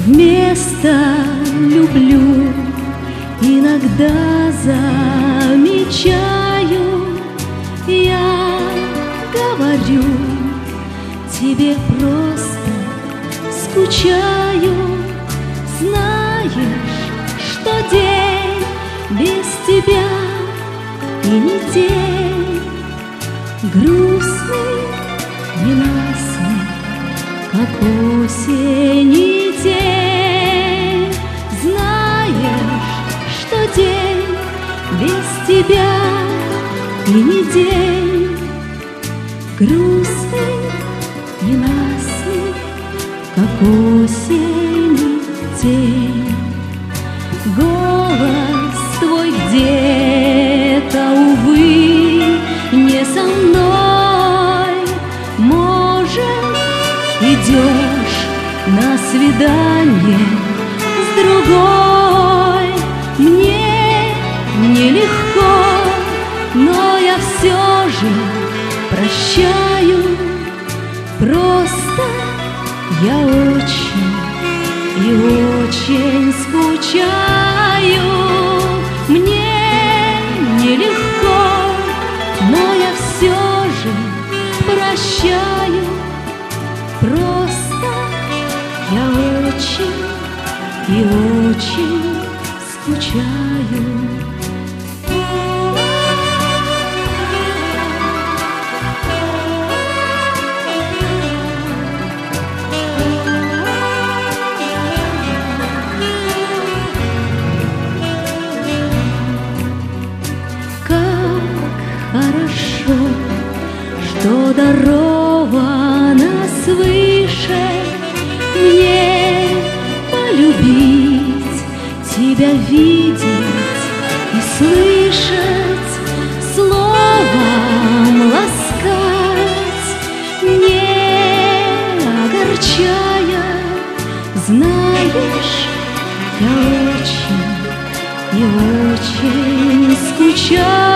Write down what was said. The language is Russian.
Место люблю, иногда замечаю, я говорю, тебе просто скучаю. Знаешь, что день без тебя и не день, грустный, ненастный, как осенний день. Знаешь, что день без тебя и не день, грустный, ненастный, как осенний день. Голос твой где-то, увы, не со мной. Может, идешь на свидание с другой. Мне нелегко, но я все же прощаю. Просто я очень и очень скучаю. Мне нелегко, но я все же прощаю. Просто я очень и очень скучаю. Хорошо, что даровано свыше мне полюбить, тебя видеть и слышать, словом ласкать, не огорчая. Знаешь, я очень и очень скучаю.